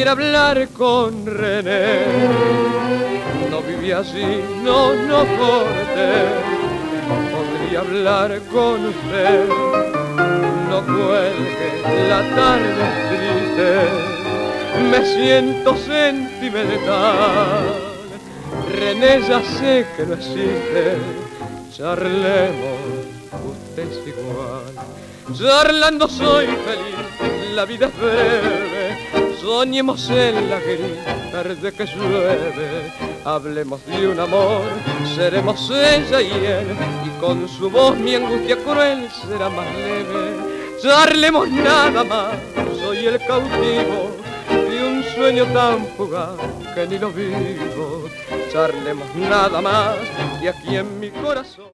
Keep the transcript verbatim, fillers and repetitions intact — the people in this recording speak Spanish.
quisiera hablar con René. No viví así, no, no corte. Podría hablar con usted. No cuelgue, la tarde es triste. Me siento sentimental. René, ya sé que no existe. Charlemos, usted es igual. Charlando soy feliz, la vida es breve. Soñemos en la gris tarde que llueve. Hablemos de un amor, seremos ella y él. Y con su voz mi angustia cruel será más leve. Charlemos nada más, soy el cautivo de un sueño tan fugaz que ni lo vivo. Charlemos nada más y aquí en mi corazón